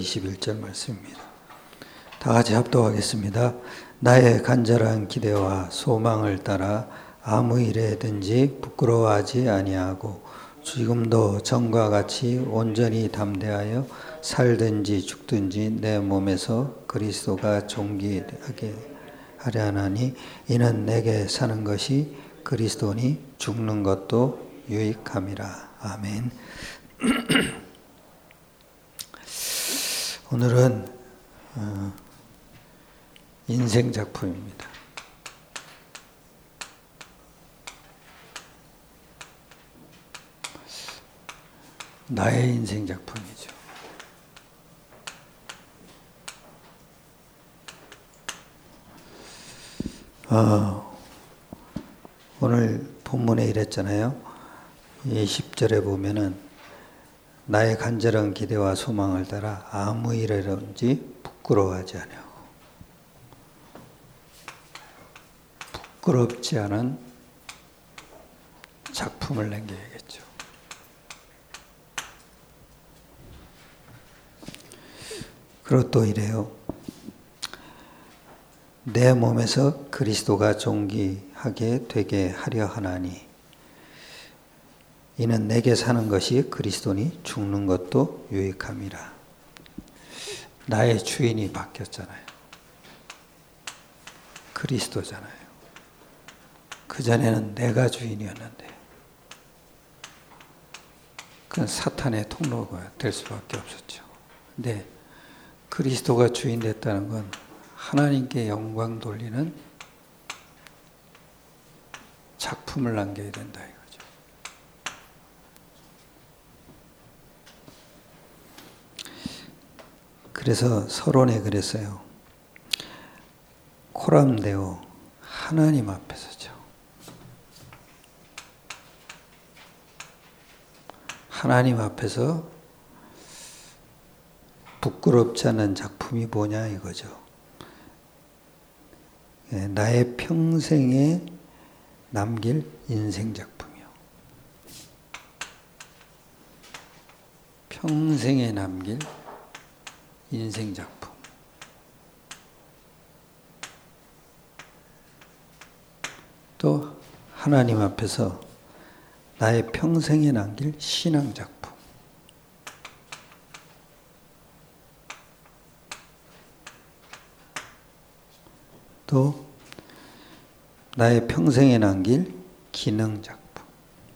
21절 말씀입니다. 다 같이 합독하겠습니다. 나의 간절한 기대와 소망을 따라 아무 일에든지 부끄러워하지 아니하고 지금도 전과 같이 온전히 담대하여 살든지 죽든지 내 몸에서 그리스도가 존귀하게 하려 하나니 이는 내게 사는 것이 그리스도니 죽는 것도 유익함이라. 아멘. 오늘은 인생 작품입니다. 나의 인생 작품이죠. 오늘 본문에 이랬잖아요. 20절에 보면은 나의 간절한 기대와 소망을 따라 아무 일이든지 부끄러워하지 않냐고. 부끄럽지 않은 작품을 남겨야겠죠. 그리고 또 이래요. 내 몸에서 그리스도가 존귀하게 되게 하려 하나니 이는 내게 사는 것이 그리스도니 죽는 것도 유익함이라. 나의 주인이 바뀌었잖아요. 그리스도잖아요. 그전에는 내가 주인이었는데 그건 사탄의 통로가 될 수밖에 없었죠. 근데 그리스도가 주인 됐다는 건 하나님께 영광 돌리는 작품을 남겨야 된다 이거죠. 그래서 서론에 그랬어요. 코람데오 하나님 앞에서죠. 하나님 앞에서 부끄럽지 않은 작품이 뭐냐 이거죠. 나의 평생에 남길 인생 작품이요. 평생에 남길 인생 작품. 또 하나님 앞에서 나의 평생에 남길 신앙 작품. 또 나의 평생에 남길 기능 작품.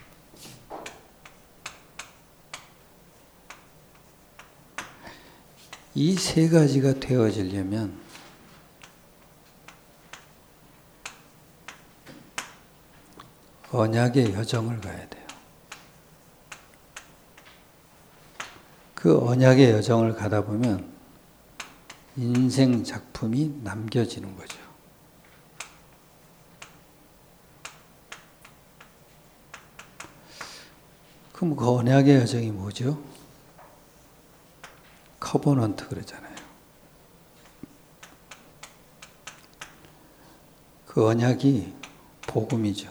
이 세 가지가 되어지려면 언약의 여정을 가야 돼요. 그 언약의 여정을 가다 보면 인생 작품이 남겨지는 거죠. 그럼 그 언약의 여정이 뭐죠? 커버넌트 그러잖아요. 그 언약이 복음이죠.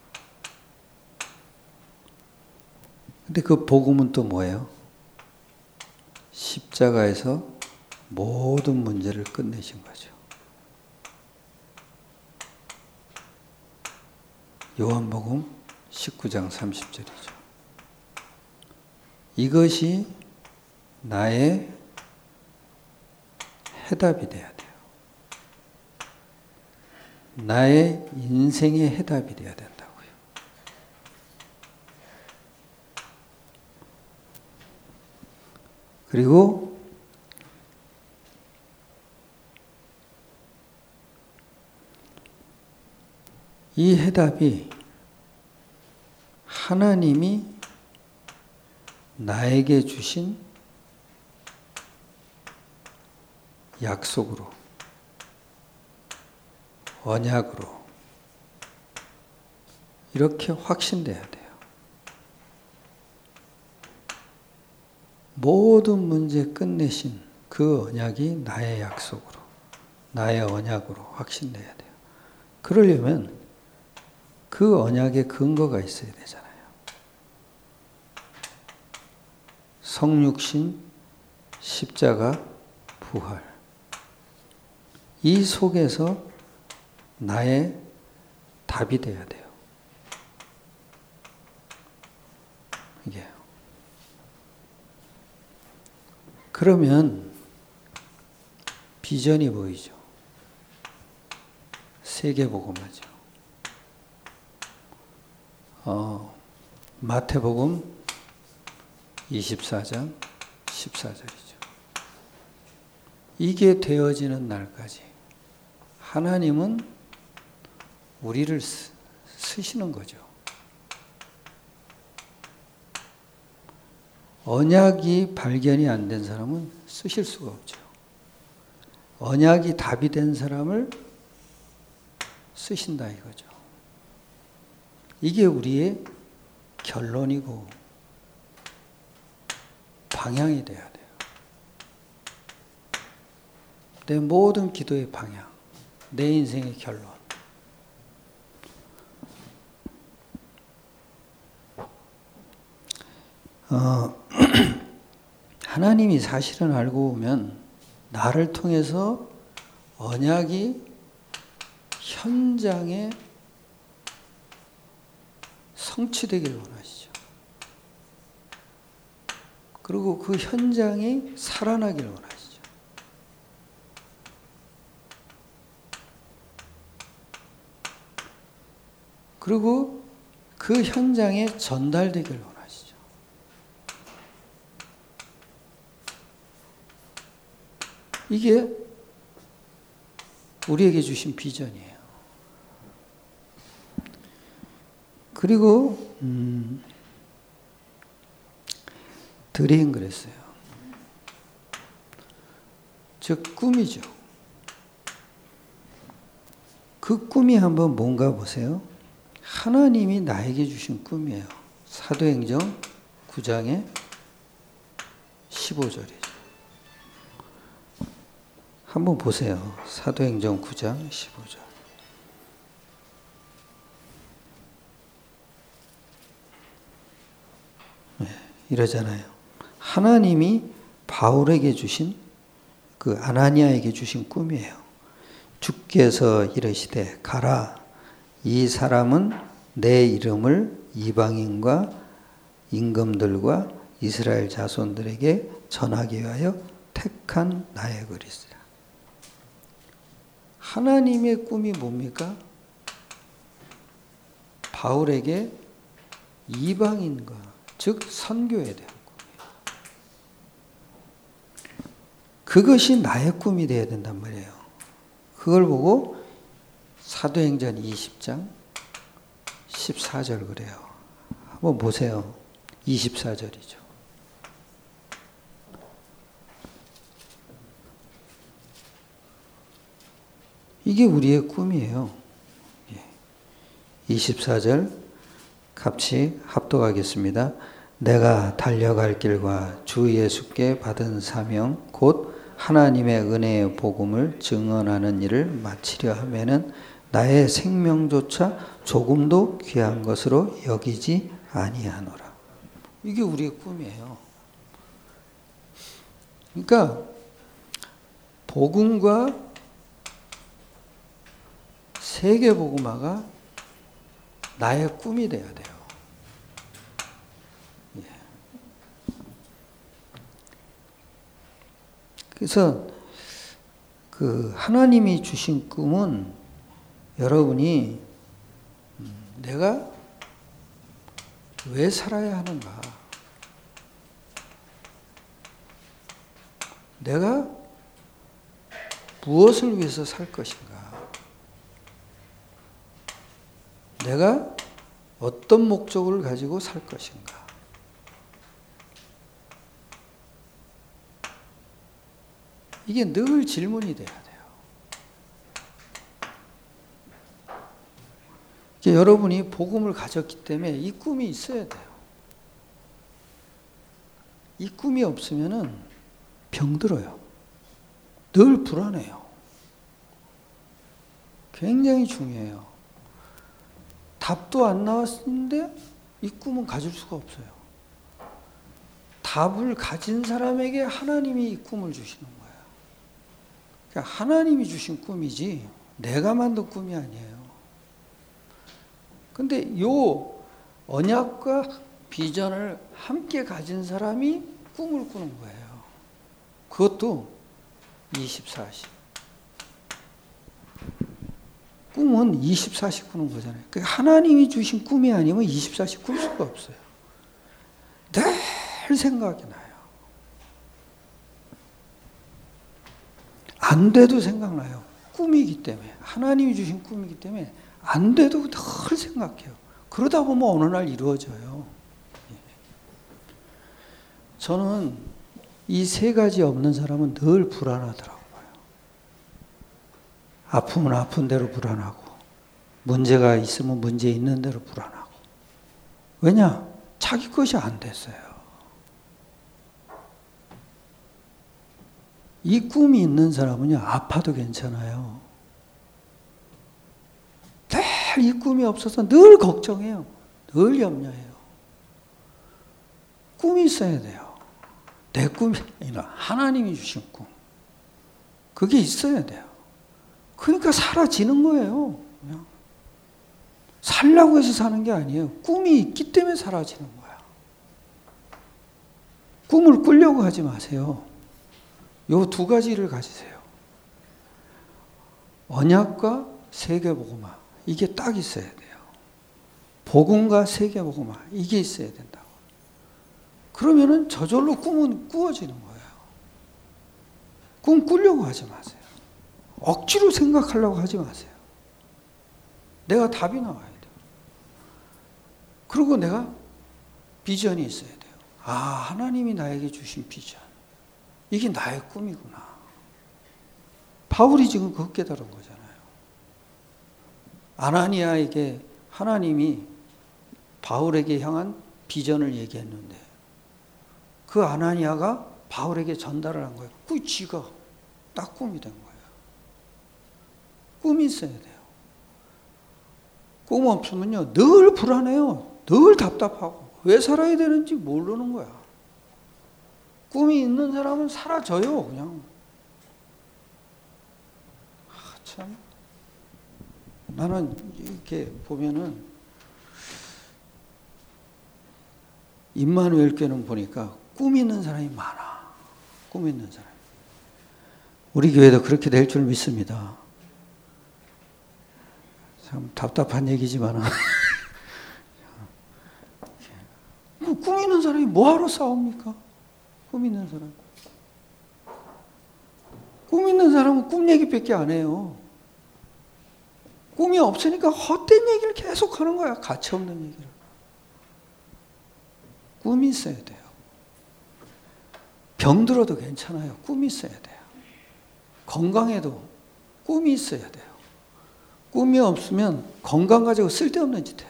근데 그 복음은 또 뭐예요? 십자가에서 모든 문제를 끝내신 거죠. 요한복음 19장 30절이죠. 이것이 나의 해답이 돼야 돼요. 나의 인생의 해답이 돼야 된다고요. 그리고 이 해답이 하나님이 나에게 주신 약속으로, 언약으로 이렇게 확신돼야 돼요. 모든 문제 끝내신 그 언약이 나의 약속으로, 나의 언약으로 확신돼야 돼요. 그러려면 그 언약에 근거가 있어야 되잖아요. 성육신 십자가, 부활. 이 속에서 나의 답이 돼야 돼요. 이게. 그러면 비전이 보이죠. 세계복음화죠. 마태복음 24장 14절이죠. 이게 되어지는 날까지 하나님은 우리를 쓰시는 거죠. 언약이 발견이 안 된 사람은 쓰실 수가 없죠. 언약이 답이 된 사람을 쓰신다 이거죠. 이게 우리의 결론이고 방향이 돼야 돼요. 내 모든 기도의 방향, 내 인생의 결론. 하나님이 사실은 알고 보면 나를 통해서 언약이 현장에 성취되길 원하시죠. 그리고 그 현장이 살아나길 원하시죠. 그리고 그 현장에 전달되길 원하시죠. 이게 우리에게 주신 비전이에요. 그리고 드림 그랬어요. 즉 꿈이죠. 그 꿈이 한번 뭔가 보세요. 하나님이 나에게 주신 꿈이에요. 사도행전 9장의 15절이죠. 한번 보세요. 사도행전 9장 15절. 네, 이러잖아요. 하나님이 바울에게 주신 그 아나니아에게 주신 꿈이에요. 주께서 이르시되 가라. 이 사람은 내 이름을 이방인과 임금들과 이스라엘 자손들에게 전하기 위하여 택한 나의 그리스도라. 하나님의 꿈이 뭡니까? 바울에게 이방인과 즉 선교에 대한 꿈이에요. 그것이 나의 꿈이 되어야 된단 말이에요. 그걸 보고 사도행전 20장 14절 그래요. 한번 보세요. 24절이죠. 이게 우리의 꿈이에요. 24절 같이 합독하겠습니다. 내가 달려갈 길과 주 예수께 받은 사명 곧 하나님의 은혜의 복음을 증언하는 일을 마치려 하면은 나의 생명조차 조금도 귀한 것으로 여기지 아니하노라. 이게 우리의 꿈이에요. 그러니까 복음과 세계 복음화가 나의 꿈이 돼야 돼요. 예. 그래서 그 하나님이 주신 꿈은 여러분이 내가 왜 살아야 하는가? 내가 무엇을 위해서 살 것인가? 내가 어떤 목적을 가지고 살 것인가? 이게 늘 질문이 돼야 돼요. 여러분이 복음을 가졌기 때문에 이 꿈이 있어야 돼요. 이 꿈이 없으면은 병들어요. 늘 불안해요. 굉장히 중요해요. 답도 안 나왔는데 이 꿈은 가질 수가 없어요. 답을 가진 사람에게 하나님이 이 꿈을 주시는 거예요. 그러니까 하나님이 주신 꿈이지 내가 만든 꿈이 아니에요. 근데 요 언약과 비전을 함께 가진 사람이 꿈을 꾸는 거예요. 그것도 24시. 꿈은 24시 꾸는 거잖아요. 그러니까 하나님이 주신 꿈이 아니면 24시 꿀 수가 없어요. 늘 생각이 나요. 안 돼도 생각나요. 꿈이기 때문에. 하나님이 주신 꿈이기 때문에 안 돼도 늘 생각해요. 그러다 보면 어느 날 이루어져요. 저는 이 세 가지 없는 사람은 늘 불안하더라고요. 아프면 아픈 대로 불안하고, 문제가 있으면 문제 있는 대로 불안하고. 왜냐? 자기 것이 안 됐어요. 이 꿈이 있는 사람은요, 아파도 괜찮아요. 늘 이 꿈이 없어서 늘 걱정해요. 늘 염려해요. 꿈이 있어야 돼요. 내 꿈이 아니라 하나님이 주신 꿈. 그게 있어야 돼요. 그러니까 사라지는 거예요. 그냥. 살라고 해서 사는 게 아니에요. 꿈이 있기 때문에 사라지는 거야. 꿈을 꾸려고 하지 마세요. 요 두 가지를 가지세요. 언약과 세계복음화. 이게 딱 있어야 돼요. 복음과 세계복음화. 이게 있어야 된다고. 그러면은 저절로 꿈은 꾸어지는 거예요. 꿈 꾸려고 하지 마세요. 억지로 생각하려고 하지 마세요. 내가 답이 나와야 돼요. 그리고 내가 비전이 있어야 돼요. 아, 하나님이 나에게 주신 비전. 이게 나의 꿈이구나. 바울이 지금 그거 깨달은 거잖아요. 아나니아에게 하나님이 바울에게 향한 비전을 얘기했는데 그 아나니아가 바울에게 전달을 한 거예요. 그 지가 딱 꿈이 된 거예요. 꿈이 있어야 돼요. 꿈 없으면요, 늘 불안해요. 늘 답답하고. 왜 살아야 되는지 모르는 거야. 꿈이 있는 사람은 사라져요, 그냥. 참. 나는 이렇게 보면은, 임마누엘 교회는 보니까 꿈 있는 사람이 많아. 꿈 있는 사람. 우리 교회도 그렇게 될 줄 믿습니다. 참 답답한 얘기지만 꿈 있는 사람이 뭐하러 싸웁니까? 꿈 있는 사람. 꿈 있는 사람은 꿈 얘기밖에 안 해요. 꿈이 없으니까 헛된 얘기를 계속 하는 거야. 가치 없는 얘기를. 꿈이 있어야 돼요. 병들어도 괜찮아요. 꿈이 있어야 돼요. 건강해도 꿈이 있어야 돼요. 꿈이 없으면 건강 가지고 쓸데없는 짓 해요.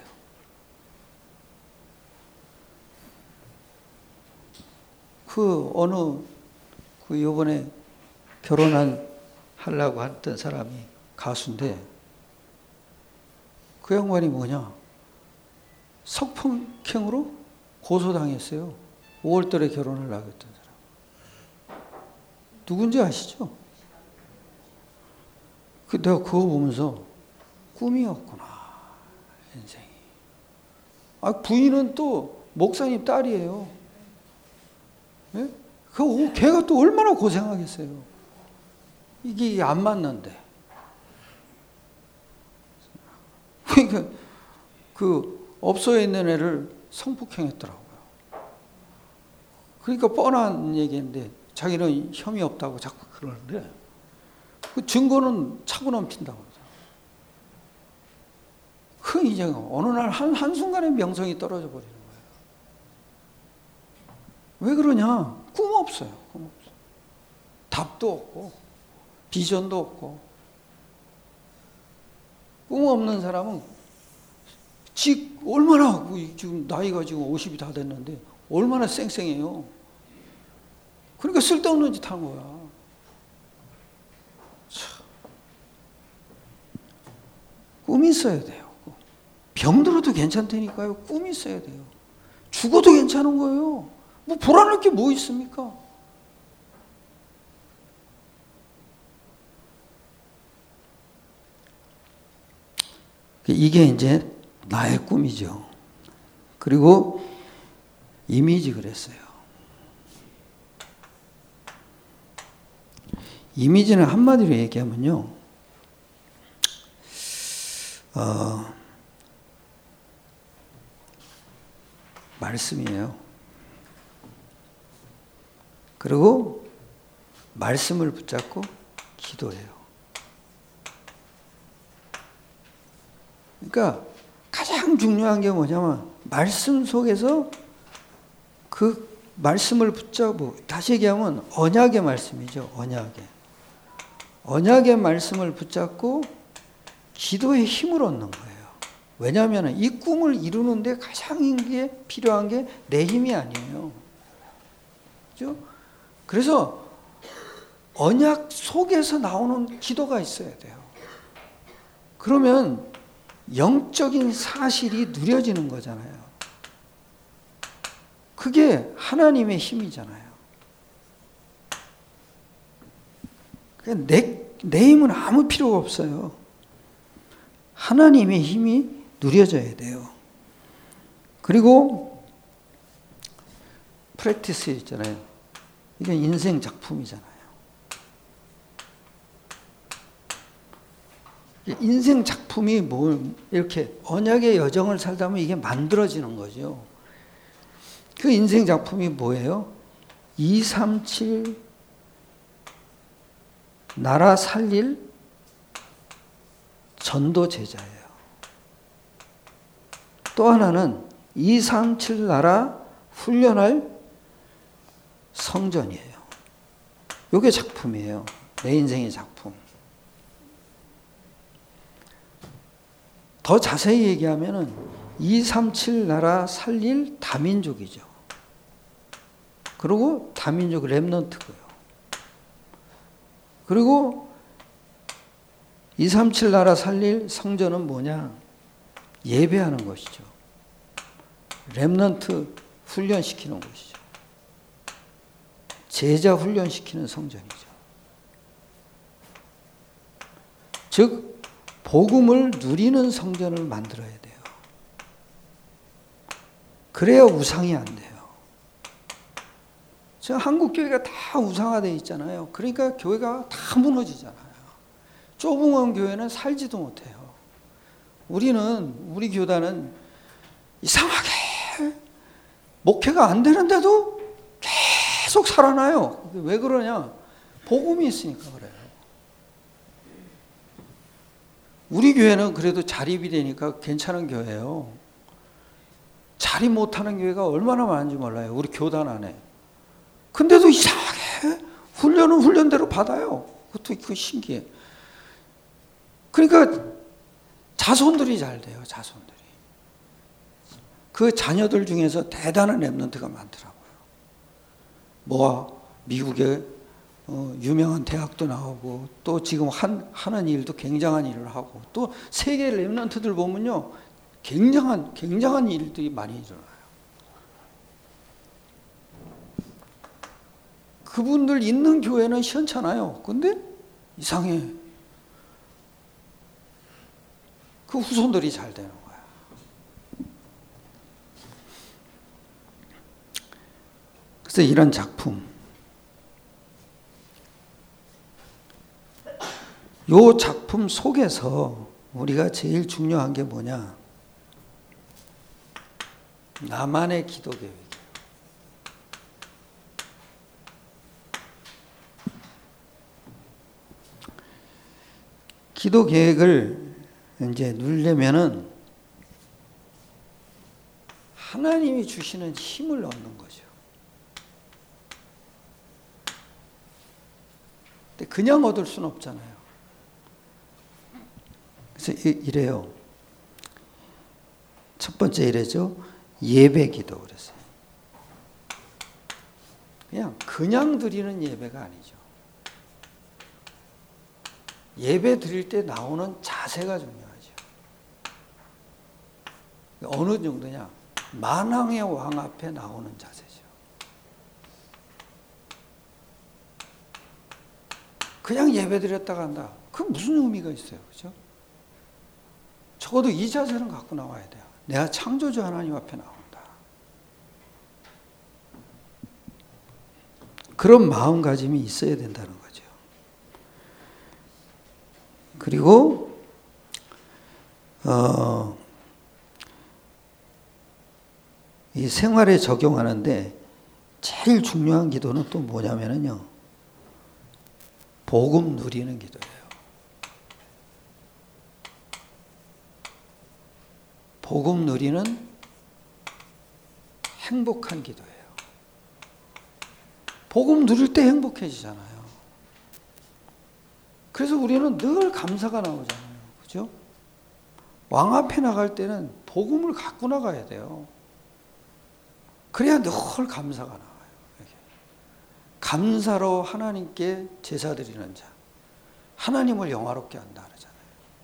요번에 하려고 했던 사람이 가수인데 그 양반이 뭐냐? 성폭행으로 고소당했어요. 5월달에 결혼을 하고 했던 사람. 누군지 아시죠? 내가 그거 보면서 꿈이었구나, 인생이. 부인은 또 목사님 딸이에요. 예? 걔가 또 얼마나 고생하겠어요. 이게 안 맞는데. 그러니까 그 업소에 있는 애를 성폭행했더라고요. 그러니까 뻔한 얘기인데 자기는 혐의 없다고 자꾸 그러는데 그 증거는 차고 넘친다고. 그 이제 어느 날 한순간에 명성이 떨어져 버리는 거예요. 왜 그러냐? 꿈 없어요. 꿈 없어요. 답도 없고 비전도 없고. 꿈 없는 사람은 얼마나 지금 나이가 지금 50이 다 됐는데 얼마나 쌩쌩해요. 그러니까 쓸데없는 짓 한 거야. 참. 꿈이 있어야 돼요. 병들어도 괜찮다니까요. 꿈이 있어야 돼요. 죽어도 괜찮은 거예요. 뭐 불안할 게 뭐 있습니까? 이게 이제 나의 꿈이죠. 그리고 이미지 그랬어요. 이미지는 한마디로 얘기하면요. 말씀이에요. 그리고 말씀을 붙잡고 기도해요. 그러니까 가장 중요한 게 뭐냐면 말씀 속에서 그 말씀을 붙잡고, 다시 얘기하면 언약의 말씀이죠. 언약의 말씀을 붙잡고 기도의 힘을 얻는 거예요. 왜냐하면 이 꿈을 이루는데 가장 필요한 게 내 힘이 아니에요. 그렇죠? 그래서 언약 속에서 나오는 기도가 있어야 돼요. 그러면 영적인 사실이 누려지는 거잖아요. 그게 하나님의 힘이잖아요. 내 힘은 아무 필요가 없어요. 하나님의 힘이 누려져야 돼요. 그리고 프랙티스 있잖아요. 이게 인생 작품이잖아요. 인생 작품이 이렇게 언약의 여정을 살다 보면 이게 만들어지는 거죠. 그 인생 작품이 뭐예요? 237 나라 살릴 전도 제자예요. 또 하나는 237 나라 훈련할 성전이에요. 이게 작품이에요. 내 인생의 작품. 더 자세히 얘기하면은 237 나라 살릴 다민족이죠. 그리고 다민족 렘넌트고요. 그리고 237 나라 살릴 성전은 뭐냐? 예배하는 것이죠. 렘넌트 훈련시키는 것이죠. 제자 훈련시키는 성전이죠. 즉 복음을 누리는 성전을 만들어야 돼요. 그래야 우상이 안 돼요. 저 한국 교회가 다 우상화되어 있잖아요. 그러니까 교회가 다 무너지잖아요. 좁은 교회는 살지도 못해요. 우리 교단은 이상하게 목회가 안 되는데도 계속 살아나요. 왜 그러냐? 복음이 있으니까 그래요. 우리 교회는 그래도 자립이 되니까 괜찮은 교회예요. 자립 못하는 교회가 얼마나 많은지 몰라요. 우리 교단 안에. 근데도 이상하게 훈련은 훈련대로 받아요. 그것도 신기해. 그러니까 자손들이 잘 돼요. 자손들이. 그 자녀들 중에서 대단한 렘넌트가 많더라고요. 미국의 유명한 대학도 나오고 또 지금 하는 일도 굉장한 일을 하고 또 세계 렘넌트들 보면요. 굉장한 일들이 많이 일어나요. 그분들 있는 교회는 시원찮아요. 근데 이상해. 그 후손들이 잘 되는 거야. 그래서 이런 작품, 이 작품 속에서 우리가 제일 중요한 게 뭐냐? 나만의 기도 계획. 기도 계획을 이제 누리려면은 하나님이 주시는 힘을 얻는 거죠. 근데 그냥 얻을 수는 없잖아요. 그래서 이래요. 첫 번째 이래죠. 예배 기도 그랬어요. 그냥 드리는 예배가 아니죠. 예배 드릴 때 나오는 자세가 중요하죠. 어느 정도냐? 만왕의 왕 앞에 나오는 자세죠. 그냥 예배드렸다가 한다. 그 무슨 의미가 있어요? 그죠? 적어도 이 자세는 갖고 나와야 돼요. 내가 창조주 하나님 앞에 나온다. 그런 마음가짐이 있어야 된다는 거죠. 그리고 이 생활에 적용하는데 제일 중요한 기도는 또 뭐냐면요. 복음 누리는 기도예요. 복음 누리는 행복한 기도예요. 복음 누릴 때 행복해지잖아요. 그래서 우리는 늘 감사가 나오잖아요. 그죠? 왕 앞에 나갈 때는 복음을 갖고 나가야 돼요. 그래야 늘 감사가 나와요. 감사로 하나님께 제사 드리는 자. 하나님을 영화롭게 한다 그러잖아요.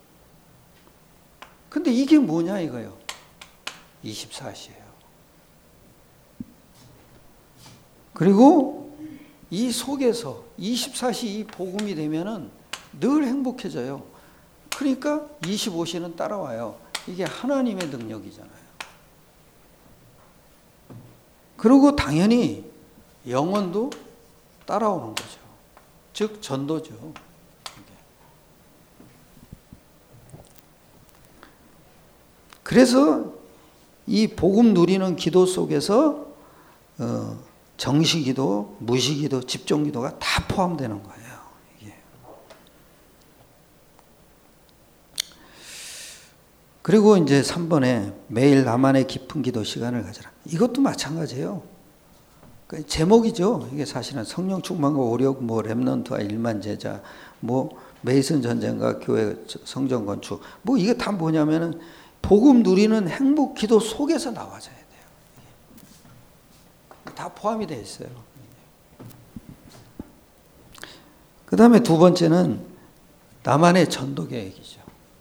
근데 이게 뭐냐 이거요. 24시예요. 그리고 이 속에서 24시 이 복음이 되면은 늘 행복해져요. 그러니까 25시는 따라와요. 이게 하나님의 능력이잖아요. 그리고 당연히 영혼도 따라오는 거죠. 즉 전도죠. 그래서 이 복음 누리는 기도 속에서 정시기도, 무시기도, 집중기도가 다 포함되는 거예요. 이게. 그리고 이제 3번에 매일 나만의 깊은 기도 시간을 가져라. 이것도 마찬가지예요. 제목이죠. 이게 사실은 성령 충만과 오력, 뭐 렘넌트와 1만 제자, 뭐 메이슨 전쟁과 교회 성전 건축, 뭐 이게 다 뭐냐면은 복음 누리는 행복 기도 속에서 나와줘야 돼요. 다 포함이 되어 있어요. 그 다음에 두 번째는 나만의 전도 계획이죠.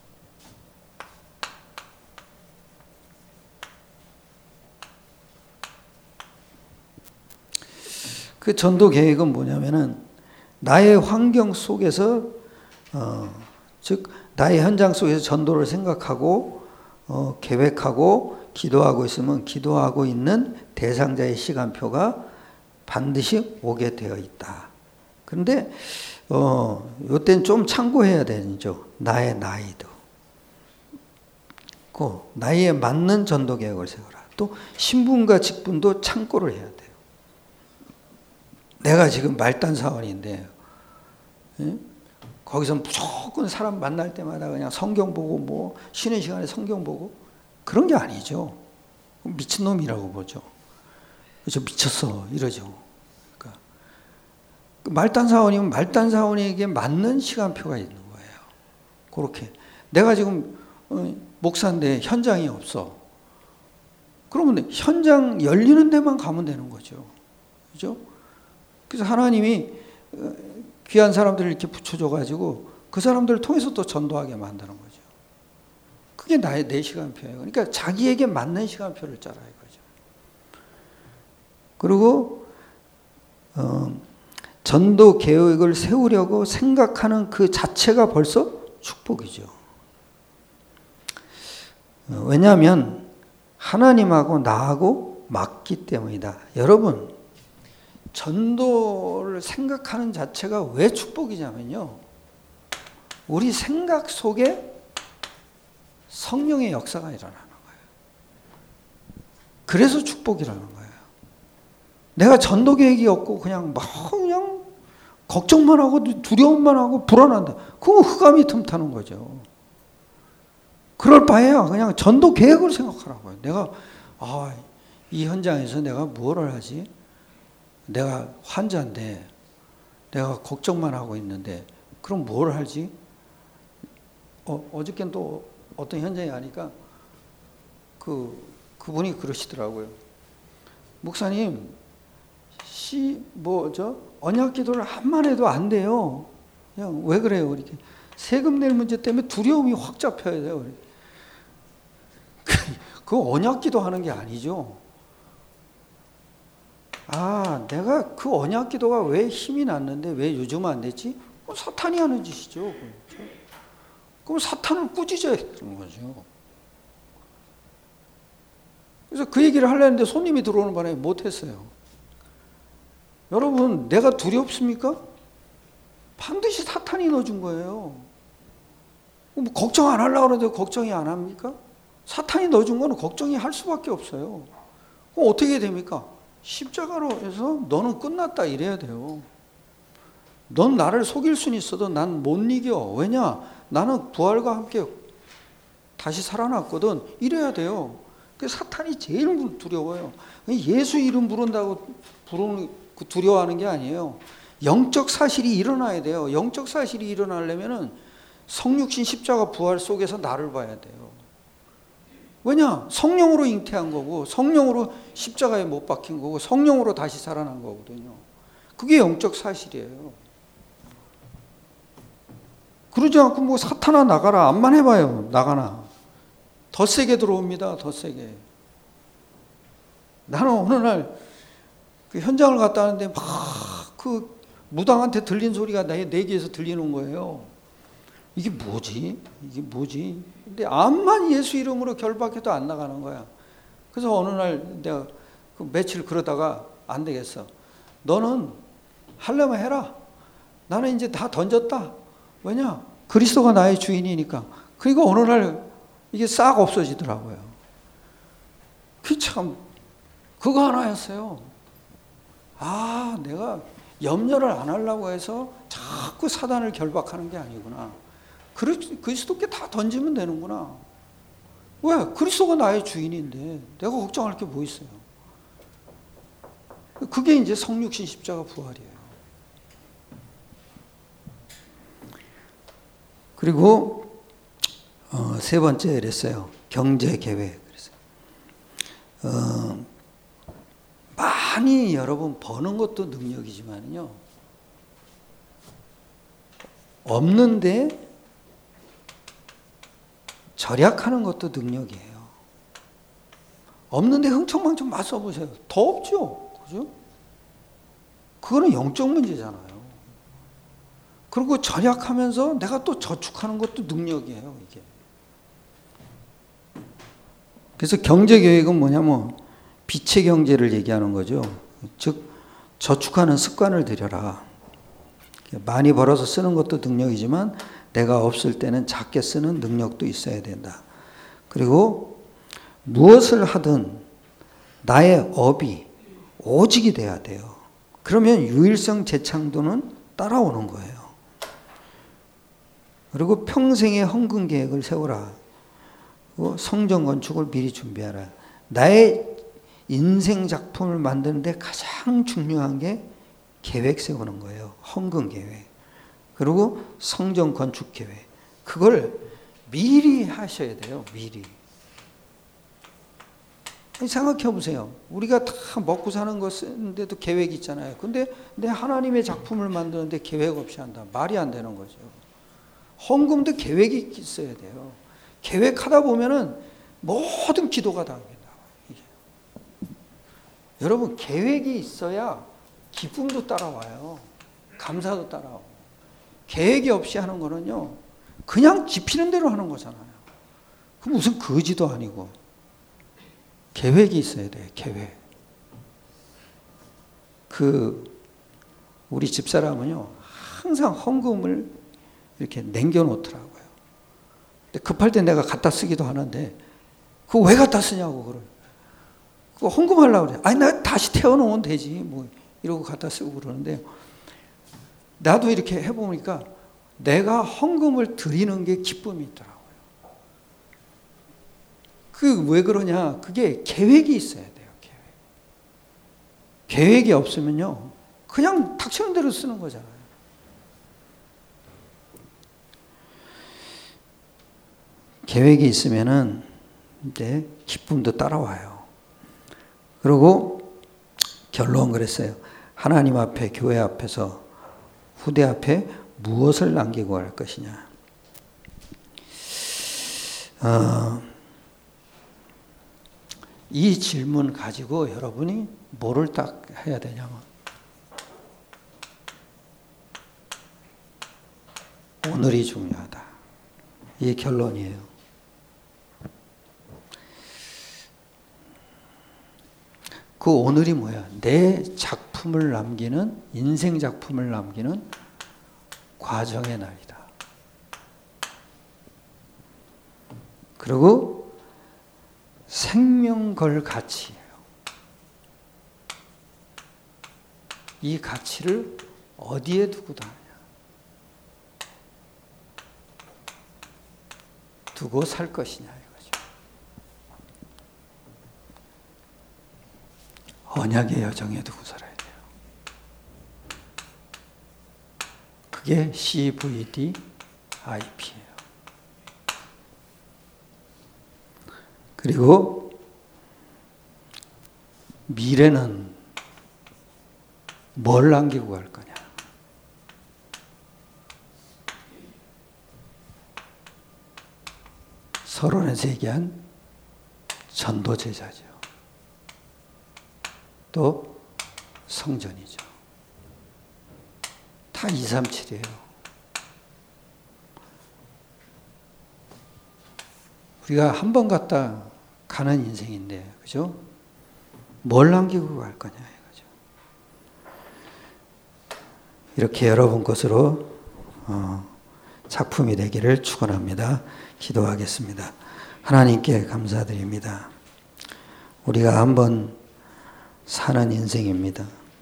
그 전도 계획은 뭐냐면은 나의 환경 속에서 즉 나의 현장 속에서 전도를 생각하고 계획하고 기도하고 있으면 기도하고 있는 대상자의 시간표가 반드시 오게 되어 있다. 그런데 이때는 좀 참고해야 되죠. 나의 나이도. 그 나이에 맞는 전도 계획을 세워라. 또 신분과 직분도 참고를 해야 돼요. 내가 지금 말단 사원인데 거기서 무조건 사람 만날 때마다 그냥 성경 보고 뭐 쉬는 시간에 성경 보고 그런 게 아니죠. 미친놈이라고 보죠. 저 미쳤어 이러죠. 그러니까 말단 사원이면 말단 사원에게 맞는 시간표가 있는 거예요. 그렇게 내가 지금 목사인데 현장이 없어. 그러면 현장 열리는 데만 가면 되는 거죠. 그죠? 그래서 하나님이 귀한 사람들을 이렇게 붙여줘가지고 그 사람들을 통해서 또 전도하게 만드는 거죠. 그게 내 시간표예요. 그러니까 자기에게 맞는 시간표를 짜라 이거죠. 그리고 전도 계획을 세우려고 생각하는 그 자체가 벌써 축복이죠. 왜냐하면 하나님하고 나하고 맞기 때문이다. 여러분 전도를 생각하는 자체가 왜 축복이냐면요. 우리 생각 속에 성령의 역사가 일어나는 거예요. 그래서 축복이라는 거예요. 내가 전도 계획이 없고 그냥 걱정만 하고 두려움만 하고 불안한다. 그거 흑암이 틈타는 거죠. 그럴 바에야 그냥 전도 계획을 생각하라고요. 내가 이 현장에서 내가 무엇을 하지? 내가 환자인데 내가 걱정만 하고 있는데 그럼 뭘 하지? 어저께는 또 어떤 현장에 가니까 그분이 그러시더라고요. 목사님 언약 기도를 한만 해도 안 돼요. 그냥 왜 그래요? 이렇게 세금 낼 문제 때문에 두려움이 확 잡혀야 돼요. 그 언약 기도 하는 게 아니죠. 내가 그 언약 기도가 왜 힘이 났는데 왜 요즘은 안 됐지? 사탄이 하는 짓이죠. 그렇죠? 그럼 사탄을 꾸짖어야 되는 거죠. 그래서 그 얘기를 하려는데 손님이 들어오는 바람에 못했어요. 여러분, 내가 두렵습니까? 반드시 사탄이 넣어준 거예요. 뭐 걱정 안 하려고 그러는데 걱정이 안 합니까? 사탄이 넣어준 거는 걱정이 할 수밖에 없어요. 그럼 어떻게 됩니까? 십자가로 해서 너는 끝났다 이래야 돼요. 넌 나를 속일 수는 있어도 난 못 이겨. 왜냐? 나는 부활과 함께 다시 살아났거든. 이래야 돼요. 그래서 사탄이 제일 두려워요. 예수 이름 부른다고 두려워하는 게 아니에요. 영적 사실이 일어나야 돼요. 영적 사실이 일어나려면은 성육신 십자가 부활 속에서 나를 봐야 돼요. 왜냐? 성령으로 잉태한 거고 성령으로 십자가에 못 박힌 거고 성령으로 다시 살아난 거거든요. 그게 영적 사실이에요. 그러지 않고 뭐 사탄아 나가라 암만 해봐요. 나가나. 더 세게 들어옵니다. 더 세게. 나는 어느 날 그 현장을 갔다 왔는데 막 그 무당한테 들린 소리가 내 귀에서 들리는 거예요. 이게 뭐지? 이게 뭐지? 근데 암만 예수 이름으로 결박해도 안 나가는 거야. 그래서 어느 날 내가 그 며칠 그러다가 안 되겠어. 너는 하려면 해라. 나는 이제 다 던졌다. 왜냐? 그리스도가 나의 주인이니까. 그리고 어느 날 이게 싹 없어지더라고요. 그 참 그거 하나였어요. 아, 내가 염려를 안 하려고 해서 자꾸 사단을 결박하는 게 아니구나. 그리스도께 다 던지면 되는구나. 왜? 그리스도가 나의 주인인데 내가 걱정할 게 뭐 있어요. 그게 이제 성육신 십자가 부활이에요. 그리고 세 번째 그랬어요. 경제 계획. 많이 여러분 버는 것도 능력이지만요. 없는데 절약하는 것도 능력이에요. 없는데 흥청망청 맞서 보세요. 더 없죠. 그죠? 그거는 영적 문제잖아요. 그리고 절약하면서 내가 또 저축하는 것도 능력이에요, 이게. 그래서 경제 계획은 뭐냐면 빛의 경제를 얘기하는 거죠. 즉 저축하는 습관을 들여라. 많이 벌어서 쓰는 것도 능력이지만 내가 없을 때는 작게 쓰는 능력도 있어야 된다. 그리고 무엇을 하든 나의 업이 오직이 돼야 돼요. 그러면 유일성 재창도는 따라오는 거예요. 그리고 평생의 헌금 계획을 세워라. 그리고 성전 건축을 미리 준비하라. 나의 인생 작품을 만드는데 가장 중요한 게 계획 세우는 거예요. 헌금 계획. 그리고 성전 건축 계획. 그걸 미리 하셔야 돼요. 미리. 생각해 보세요. 우리가 다 먹고 사는 거 쓰는데도 계획이 있잖아요. 근데 내 하나님의 작품을 만드는데 계획 없이 한다. 말이 안 되는 거죠. 헌금도 계획이 있어야 돼요. 계획하다 보면은 모든 기도가 다 된다. 여러분 계획이 있어야 기쁨도 따라와요. 감사도 따라오고. 계획이 없이 하는 거는요. 그냥 집히는 대로 하는 거잖아요. 그 무슨 거지도 아니고. 계획이 있어야 돼요. 계획. 우리 집사람은요. 항상 헌금을 이렇게 남겨놓더라고요. 근데 급할 때 내가 갖다 쓰기도 하는데 그거 왜 갖다 쓰냐고 그래요. 그거 헌금하려고 그래. 아니, 나 다시 태워놓으면 되지. 뭐, 이러고 갖다 쓰고 그러는데, 나도 이렇게 해보니까 내가 헌금을 드리는 게 기쁨이 있더라고요. 왜 그러냐. 그게 계획이 있어야 돼요. 계획이 없으면요. 그냥 닥치는 대로 쓰는 거잖아요. 계획이 있으면은 이제 기쁨도 따라와요. 그리고 결론 그랬어요. 하나님 앞에, 교회 앞에서, 후대 앞에 무엇을 남기고 갈 것이냐. 이 질문 가지고 여러분이 뭐를 딱 해야 되냐면 오늘이 중요하다. 이게 결론이에요. 그 오늘이 뭐야? 내 작품을 남기는, 인생 작품을 남기는 과정의 날이다. 그리고 생명 걸 가치예요. 이 가치를 어디에 두고 다니냐? 두고 살 것이냐 이거죠. 언약의 여정에 두고 살아야 돼요. 그게 CVDIP예요. 그리고 미래는 뭘 남기고 갈 거냐? 서론에서 얘기한 전도 제자죠. 또 성전이죠. 다 237이에요. 우리가 한 번 갔다 가는 인생인데, 그죠? 뭘 남기고 갈 거냐, 이거죠. 이렇게 여러분 것으로 작품이 되기를 축원합니다. 기도하겠습니다. 하나님께 감사드립니다. 우리가 한번 사는 인생입니다.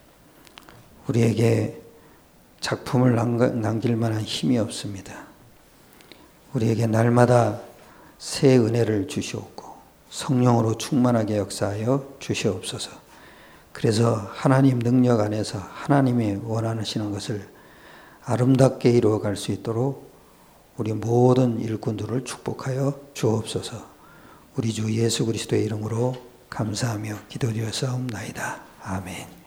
우리에게 작품을 남길 만한 힘이 없습니다. 우리에게 날마다 새 은혜를 주시옵고 성령으로 충만하게 역사하여 주시옵소서. 그래서 하나님 능력 안에서 하나님이 원하시는 것을 아름답게 이루어갈 수 있도록 우리 모든 일꾼들을 축복하여 주옵소서. 우리 주 예수 그리스도의 이름으로 감사하며 기도드렸사옵나이다. 아멘.